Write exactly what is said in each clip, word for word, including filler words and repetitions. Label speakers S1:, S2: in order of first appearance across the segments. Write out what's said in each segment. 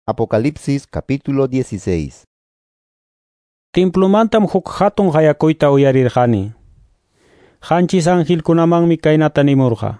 S1: Apocalipsis capítulo dieciséis.
S2: Templomantam huk hatun hayakoyta uyarirqani. Hanchis angelkunamanmi kaynata nimurqa.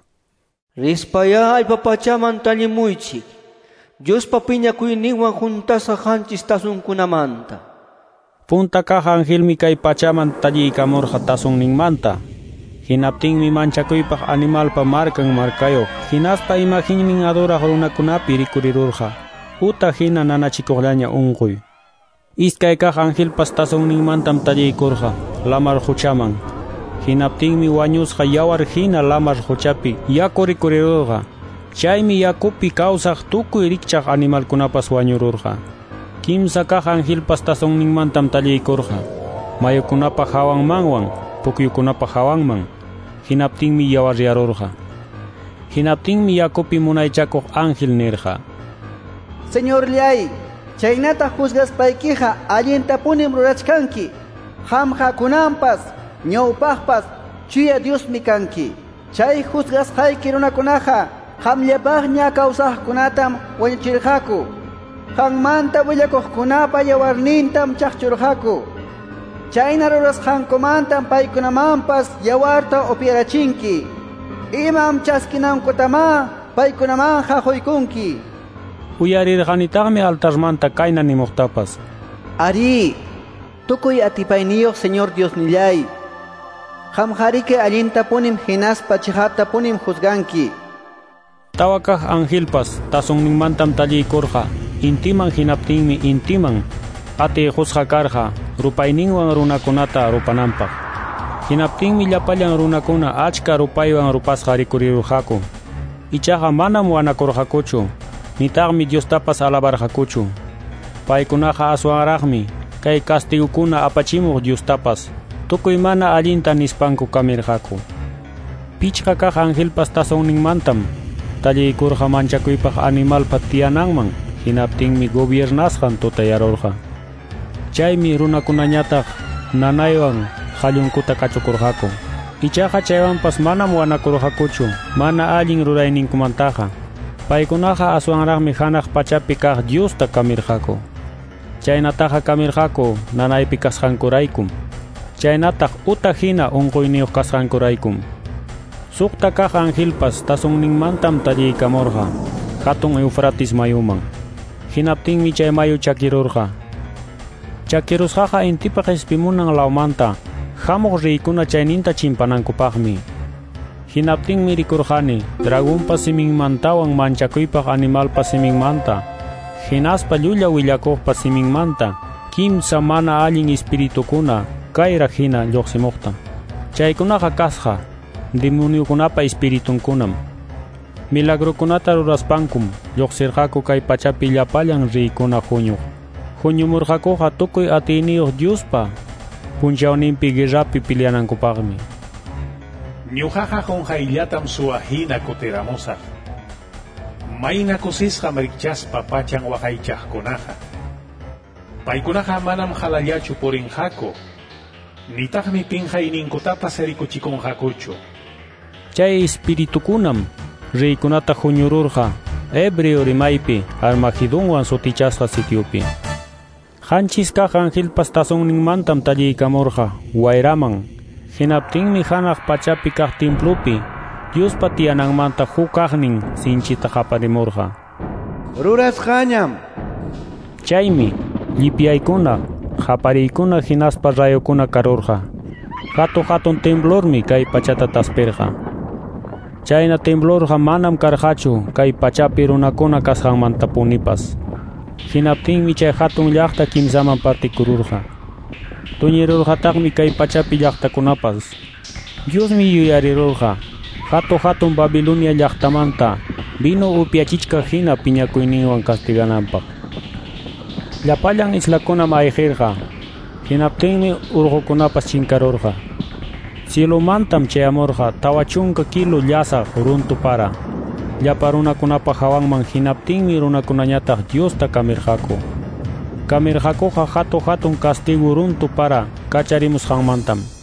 S3: Rispayaypa pachaman tallimuychik, Diospa piñakuyninwan juntasa hanchis tasunkunamanta.
S2: Punta kaq angelmi kay pachaman tallikamurqa tasunninmanta. Hinaptinmi manchakuypaq animalpa markan markayo, hinaspa imaginmin adoraq runakunapi rikurirurqa. Uta hina nanachikuqllaña unquy. Iskay kaq angelpas tasunninmantam tallikurqa lamar huchaman. Hinaptinmi wañusqa yawar hina lamar huchapi yaku rikurirurqa. Chaymi yakupi kawsaq tukuy rikchaq animalkunapas wañururqa. Kimsa kaq angelpas tasunninmantam tallikurqa. Mayukunapa hawanmanwan, pukyukunapa hawanman. Hinaptinmi yawar yarurqa. Hinaptinmi yakupi munaychakuq angel nirqa.
S4: Señor Llay, chaynata juzgaspaykiqa allintapunim rurachkanki. Hamhakunanpas, ñawpaqpas, chuya Diosmi kanki. Chay juzgasqayki runakunaqa hamllapaqña kawsaqkunatam wañuchirqaku. Hanmanta willakuqkunapa yawarnintam chaqchurqaku. Chayna rurasqankumantam paykunamanpas yawarta upyarachinki. Imam chaskinankutamá paykunamanja huykunki.
S2: Uyarirqanitaqmi altarmanta kayna nimuqtapas.
S4: Ari, tukuy atipayniyuq Señor Diosnillay. Hamhariki allintapunim hinaspa chihatapunim juzganki.
S2: Tawa kaq angelpas tasunninmantam tallikurqa. Intiman hinaptinmi intiman ati husqa karqa rupayninwan runakunata rupananpaq. Hinaptinmi llapallan runakuna achka rupaywan rupasqa rikurirurqaku. Ichaqa manam wanakurqakuchu. Nitaqmi Diostapas alabarqakuchu. Paykunaqa aswanraqmi kay castigukuna apachimuq Diostapas tukuy mana allinta nispanku kamirqaku. Pichqa kaq angelpas tasunninmantam tallikurqa manchakuypaq animalpa tiyananman. Hinaptinmi gobiernasqan tutayarurqa. Chaymi runakunañataq nanaywan qallunkuta kachukurqaku. Ichaqa chaywanpas manam wanakurqakuchu mana allin rurayninkumantaqa. Paykunaqa aswanraqmi hanaq pachapi kaq Diosta kamirqaku. Chaynataqa kamirqaku nanaypi kasqankuraykum. Chaynataq uta hina unquyniyuq kasqankuraykum. Suqta kaq angelpas tasunninmantam tallikamurqa hatun Eufrates mayuman. Hinaptinmi chay mayu chakirurqa. Chakirusqaqa intipaq ispimunan lawmanta hamuq riykuna chayninta chimpanankupaqmi. Hinaptinmi rikurqani dragonpa siminmantawan manchakuypaq animalpa siminmanta, hinaspa llulla willakuqpa siminmanta, kimsa mana allin espiritukuna kayra hina lluqsimuqta. Chaykunaqa kasqa demoniukunapa espiritunkunam. Milagrukunata ruraspankum lluqsirqaku kay pachapi llapallan riykuna huñuq. Huñumurqakuqa tukuy atiniyuq Diospa punchawninpi guerrapi pilianankupaqmi.
S5: Ñuqaqa qunqayllatam suwahina kutiramusaq. Mayna kusisqa rikchaspa pachan waqaychaqkunaqa. Paykunaqa manam halallachu purinqaku. Nitaqmi pinqayninkutapas rikuchikunqakuchu.
S2: Chay espiritukunam riykunata huñururqa Hebreo rimaypi Armagedonwan sutichasqa sitiopi. Hanchis kaq angelpas tasunninmantam tallikamurqa wayraman. Hinaptinmi hanaq pachapi kaq templopi Diospa tiyananmanta huk kaqnin sinchita qaparimurqa.
S4: Rurasqañam.
S2: Chaymi llipyaykuna, qapariykuna hinaspa rayukuna karurqa. Hatu hatun temblormi kay pachata taspirqa. Chayna temblorqa manam karqachu kay pachapi runakuna kasqanmantapunipas. Hinaptinmi chay hatun llaqta kimsaman partikururqa. Tuñirurqataqmi kay pachapi llaqtakunapas. Diosmi yuyarirurqa. Hatu hatun Babilonia llaqtamanta vino upyachichka hina piñakuyninwan castigananpaq. Llapallan islakunam ayqirqa. Hinaptinmi urqukunapas chinkarurqa. Cielomantam chayamurqa tawa chunka kilo llasaq runtu para. Llapa runakunapa hawanman hinaptinmi runakunañataq Diosta kamirqaku. Kamirqakuqa hatu hatun castigo runtu para kacharimusqanmantam.